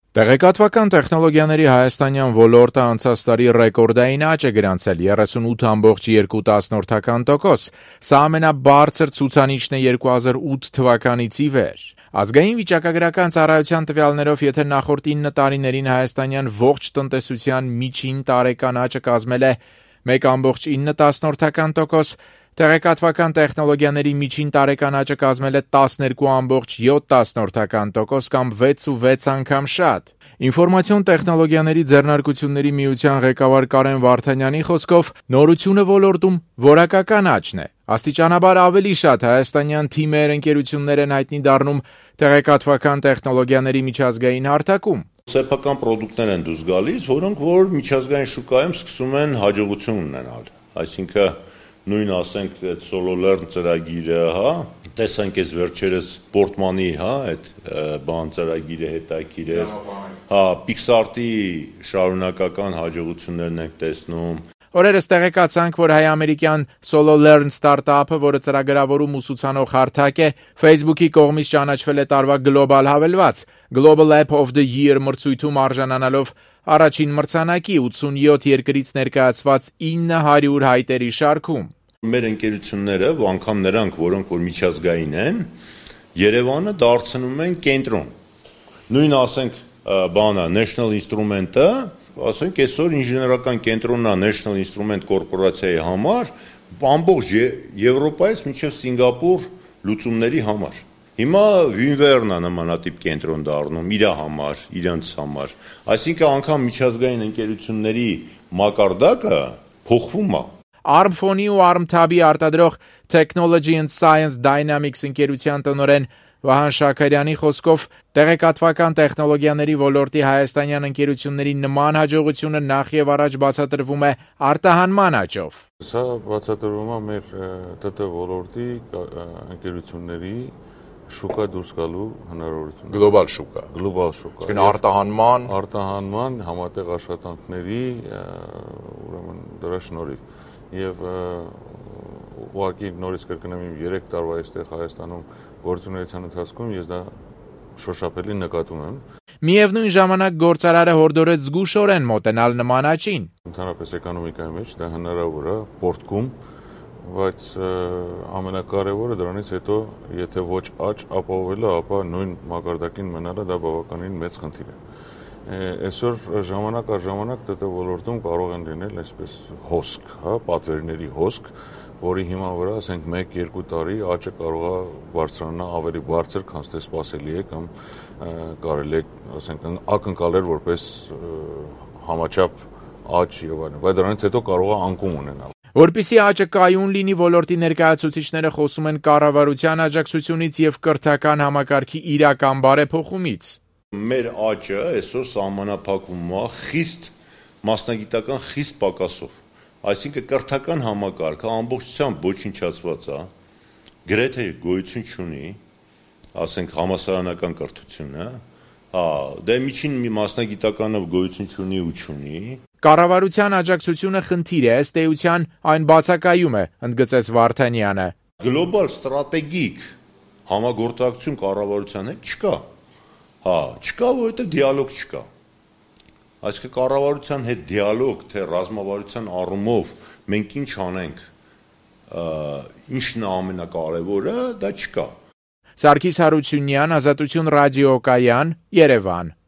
Տեղեկատվական տեխնոլոգիաների հայաստանյան ոլորտը անցած տարի ռեկորդային աճ է գրանցել 38.2%, սա ամենաբարձր ցուցանիշն է 2008 թվականից ի վեր։ Ազգային վիճակագրական ծառայության տվյալներով, եթե նախորդ 9 տարիներին հայաստանյան ողջ տնտեսության միջին տարեկան աճը կազմել է 1.9%, տեղեկատվական տեխնոլոգիաների միջին տարեկան աճը կազմել է 12.7% կամ 6.6 անգամ շատ։ Ինֆորմացիոն տեխնոլոգիաների ձեռնարկությունների միության ղեկավար Կարեն Վարդանյանի խոսքով, նորությունը ոլորտում որակական աճն է։ Աստիճանաբար ավելի շատ հայաստանյան թիմեր, ընկերություններ են հայտնի դառնում տեղեկատվական տեխնոլոգիաների միջազգային հարթակում։ Սեփական պրոդուկտներ են դուրս գալիս, որոնք որ միջազգային շուկայում սկսում են հաջողություն ունենալ։ Այսինքն նույն ասենք այդ SoloLearn ծրագիրը, տեսանք այս վերջերս Portman-ի, այդ բան ծրագիրը հետաքրքիր էր։ Pixart-ի շարունակական հաջողություններն ենք տեսնում։ Օրերս տեղեկացանք, որ հայ-ամերիկյան SoloLearn ստարտափը, որը ծրագրավորում ուսուցանող հարթակ է, Facebook-ի կողմից ճանաչվել է տարվա գլոբալ հավելված Global App of the Year մրցույթում արժանանալով առաջին մրցանակի 87 երկրից ներկայացված 900 հայտերի շարքում։ Մեր ընկերությունները, անգամ նրանք, որոնք որ միջազգային են, Երևանը դարձնում են կենտրոն։ Նույն ասենք բանը National Instrument-ը, ասենք այսօր ինժեներական կենտրոնն է National Instrument կորպորացիայի համար, ամբողջ Եվրոպայից մինչև Սինգապուր լուծումների համար։ Հիմա Վինվերն է նմանատիպ կենտրոն դառնում իր համար, իրենց համար։ Այսինքն անգամ միջազգային ընկերությունների մակարդակը փոխվում է։ ARM-Phone-ի ու ARM-Tab-ի արտադրող Technology and Science Dynamics ընկերության տնօրեն Վահան Շաքարյանի խոսքով, տեղեկատվական տեխնոլոգիաների ոլորտի հայաստանյան ընկերությունների նման հաջողությունը նախ եւ առաջ բացատրվում է արտահանման աճով։ Սա բացատրվում է մեր ՏՏ ոլորտի ընկերությունների շուկա դուրս գալու հնարավորությունը։ Գլոբալ շուկա։ Իսկ արտահանման համատեղ աշխատանքների ուրեմն դրա շնորհիվ եւ ուղղակի նորից կրկնեմ 3 տարվա այստեղ Հայաստանում գործունեության ընթացքում ես դա շոշափելի նկատում եմ։ Միևնույն ժամանակ գործարարը հորդորեց զգուշորեն մոտենալ նման աճին։ Ընդհանրապես էկոնոմիկայի մեջ դա հնարավոր է պորտկում, բայց ամենակարևորը դրանից հետո եթե ոչ աճ ապահովելը, ապա նույն մակարդակին մնալը դա բավականին մեծ խնդիր է։ Այսօր ժամանակ առ ժամանակ ՏՏ ոլորտում կարող են լինել այսպես հոսք, պատվերների հոսք, որի հիման վրա ասենք 1-2 տարի աճը կարող է բարձրանալ ավելի բարձր, քան թե սպասելի է կամ կարելի է ասենք ակնկալել որպես համաչափ աճ եւ այլն, բայց դրանից հետո կարող է անկում ունենալ։ Որպեսզի աճը կայուն լինի, ոլորտի ներկայացուցիչները խոսում են կառավարության աջակցությունից եւ կրթական համակարգի իրական բարեփոխումից։ Մեր աճը այսօր սահմանափակվում է խիստ մասնագիտական խիստ պակասով։ Այսինքն կրթական համակարգը ամբողջությամբ ոչնչացված է, գրեթե գոյություն չունի, ասենք համալսարանական կրթությունը, դե միջին մասնագիտականը գոյություն չունի ու չունի։ Կառավարության աջակցությունը խնդիր է, ըստ էության այն բացակայում է, ընդգծեց Վարդանյանը։ Գլոբալ ստրատեգիկ համագործակցություն կառավարության հետ չկա։ Չկա, որովհետև դիալոգ չկա։ Այսինքն կառավարության հետ դիալոգ, թե ռազմավարության առումով մենք ինչ անենք, ինչն է ամենակարևորը, դա չկա։ Սարգիս Հարությունյան, Ազատություն ռադիոկայան, Երևան։